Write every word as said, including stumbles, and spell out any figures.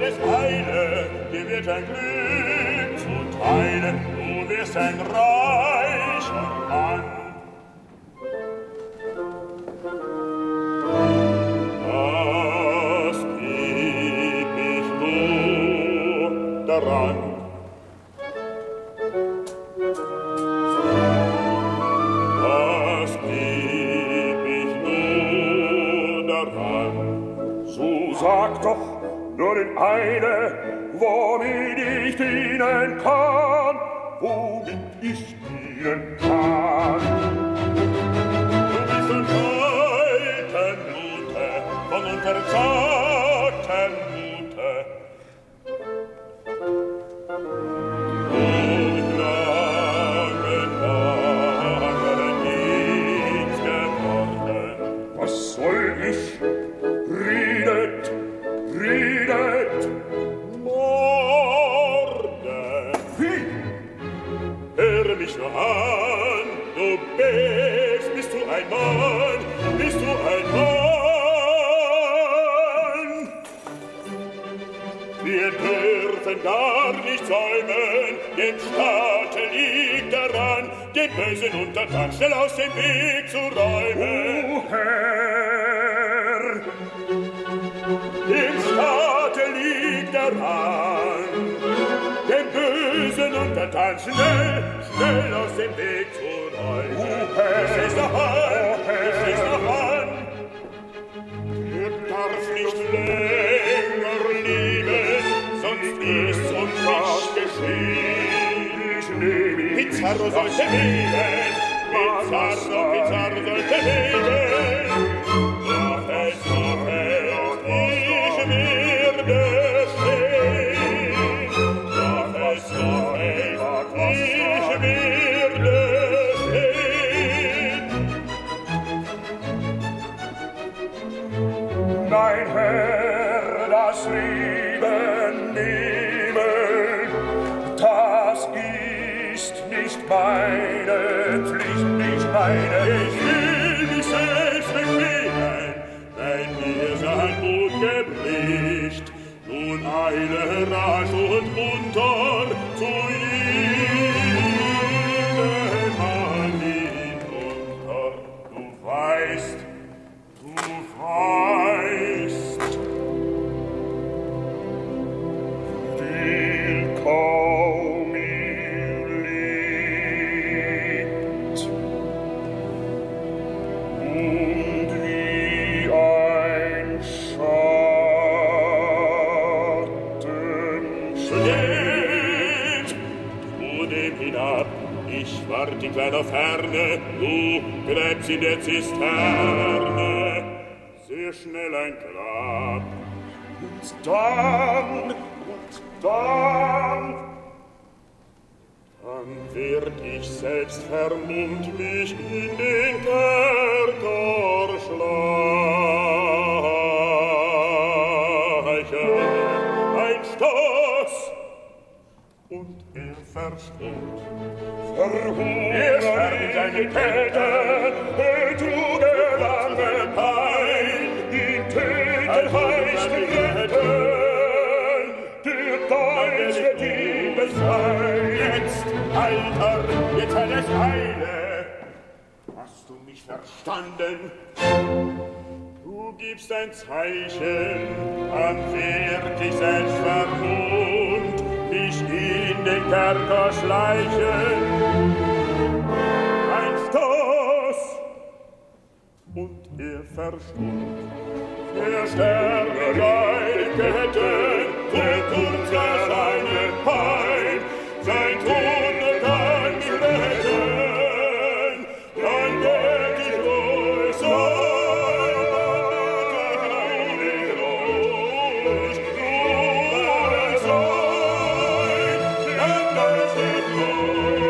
es Eile, dir wird ein Glück zuteil, du wirst ein reicher Mann. Das geb ich nur daran. Das geb ich nur daran. So sag doch nur den eine, womit ich dienen kann, womit ich dienen kann. Du bist ein alten Blute, von unverzagten Mute. Und langen, langen Dienst geworden. Was soll ich? Redet, redet, morden. Wie? Hör mich nur an, du bist, bist du ein Mann, bist du ein Mann. Wir dürfen gar nicht säumen, dem Staate liegt daran, den bösen Untertan schnell aus dem Weg zu räumen. O Herr, dem Staate liegt daran, den bösen Untertan schnell, schnell aus dem Weg zu räumen. O Herr, es ist noch an, es ist noch an. Er darf nicht länger leben, sonst ist uns was geschehen. Ich nehme ihn. Pizarro sollte leben, Pizarro, Pizarro sollte leben. Doch es, doch es, ich werde stehen. Doch es, doch es, ich werde stehen. Mein Herr, das Leben nehmen, das ist nicht meine Pflicht, nicht meine. Ich will mich selbst bequemen, wenn mir sein Mut gebricht. Nun eile rasch und munter zu jedem Mann hinunter. Du weißt, du weißt, viel kaum ihr lebt, und wie ein Schatten schlägt zu dem hinab. Ich wart in kleiner Ferne, du gräbst in der Zisterne, sehr schnell ein Grab. Und dann, und dann, dann werd ich selbst vermummt mich in den Kerker schleichen. Ein Stoß, und er verstummt. Verhungert er sperrt seine Ketten, er trug er lange Pein, ihn töten heißt retten, der Geist wird ihn befreien. Jetzt, Alter, jetzt hat es Eile. Hast du mich verstanden? Du gibst ein Zeichen, an wird ich selbst vermummt, mich in den Kerker schleichen. Ein Stoß, und er verstummt. Der Sterne seine Ketten, der kurz er seine Pein, sein Tod kann mich retten, dann wird ich ruhig sein, ruhig, ruhig sein, dann wird ich ruhig.